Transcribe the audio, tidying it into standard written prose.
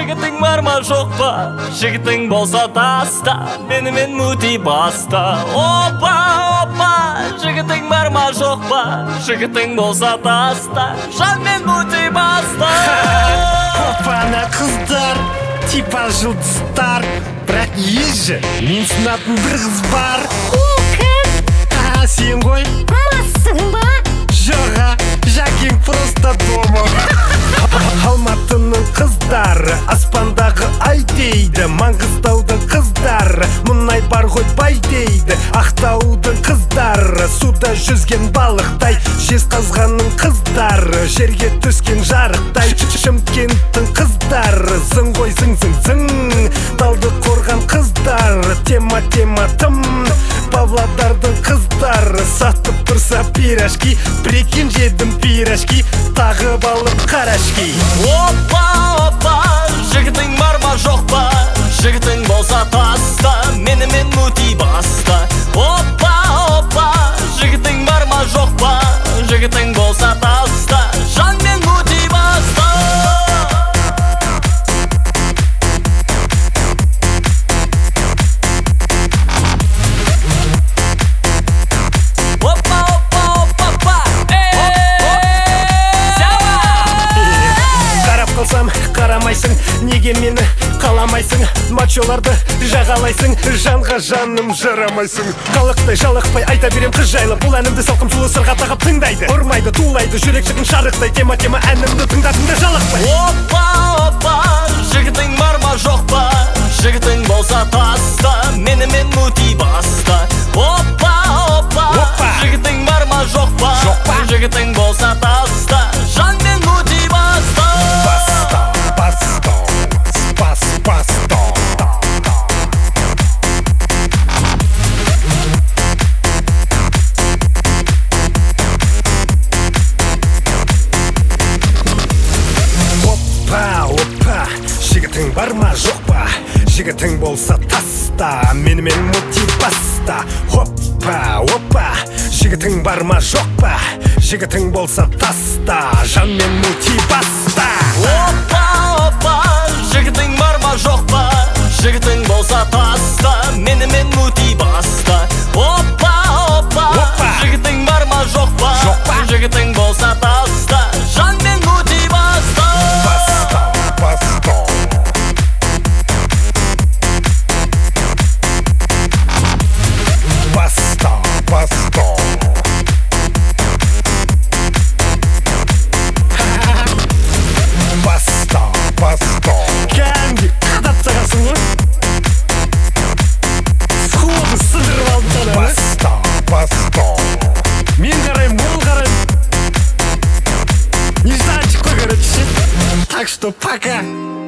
жігітің бар ма жоқ па, жігітің болса таста, менімен мути баста. Опа, опа, жігітің бар ма жоқ па, жігітің болса таста, жанмен мути баста. Опа-на қыздар, типа жұлдыздар, бірақ ежі мен сынатын бір қыз бар. Ол кім? Сен ғой? Массың ба? Жоға, Жакең просто дома. Алматының қыздары аспандағы ай дейді, Маңғыстаудың қыздары мұнай бар ғой бай дейді. Ақтаудың қыздары суда жүзген балықтай, Жезқазғанның қыздары жерге түскен жарықтай. Шымкенттің қыздары зың ғой зың-зың-зың, Талдықорған қыздары тема тым. Павлодардың қыздары сатып тұрса пирожки, прикинь жедім пирожки, тағып алып қарашки. Опа, опа, жігітің бар ма жоқ па, жігітің болса таста, менімен мути баста. Опа, опа, жігітің бар ма жоқ па, жігітің болса таста, жанмен мути баста. Қарамайсың, неге мені қаламайсың, мачоларды жағалайсың, жанға жаным жарамайсың. Қалықтай жалықпай айта берем қыз жайлы, бұл әнімді салқым сұлы сырға тағып тыңдайды. Ұрмайды, тулайды, жүрек шықын шарықтай, тема әнімді тыңдатында жалықпай. Опа, опа, жігітің бар ма жоқ па, жігітің болса таста, менімен мути баста. Опа, опа, жігітің бар ма жоқ па, жігітің болса таста, жанмен мути баста. Жігітің бар ма жоқ па, жігітің болса таста, менімен мути баста. Опа, опа, жігітің бар ма жоқ па, жігітің болса таста, жанмен мути баста. Опа, опа, жігітің бар ма жоқ па, жігітің болса таста, менімен мути баста. Опа, опа, жігітің бар ма жоқ па, жігітің болса таста, жанмен мути баста. Кәдімгі қадап сағасың ғой, сходы сыдырып алдым саны. Мен қарайым, ол қарайым, нежданчик қой, короче. Так что пока.